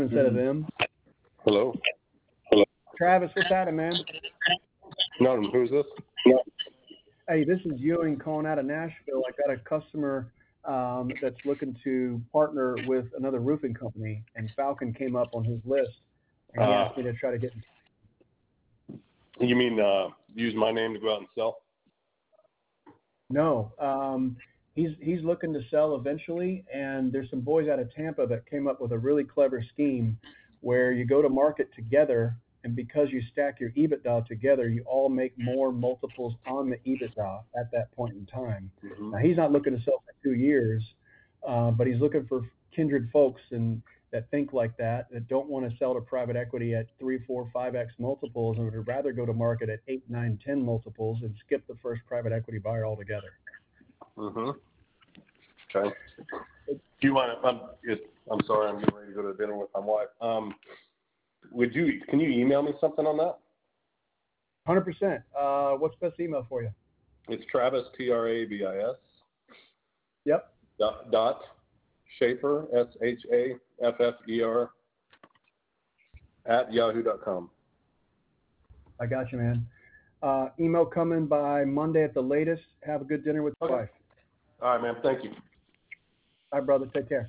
instead of them. Hello? Travis, what's happening, man? No, who's this? Hey, this is Ewing calling out of Nashville. I got a customer that's looking to partner with another roofing company, and Falcon came up on his list, and he asked me to try to get. You mean use my name to go out and sell? No, he's looking to sell eventually, and there's some boys out of Tampa that came up with a really clever scheme where you go to market together, and because you stack your EBITDA together, you all make more multiples on the EBITDA at that point in time. Mm-hmm. Now, he's not looking to sell for 2 years, but he's looking for kindred folks and that think like that don't want to sell to private equity at 3, 4, 5x multiples, and would rather go to market at 8, 9, 10 multiples and skip the first private equity buyer altogether. Mm-hmm. Okay. Do you want to? I'm sorry, I'm getting ready to go to dinner with my wife. Can you email me something on that? 100%. What's the best email for you? It's Travis, Travis. Yep. Dot Schaeffer, SHAFFER @yahoo.com. I got you, man. Email coming by Monday at the latest. Have a good dinner with your wife. All right, man. Thank you. All right, brother. Take care.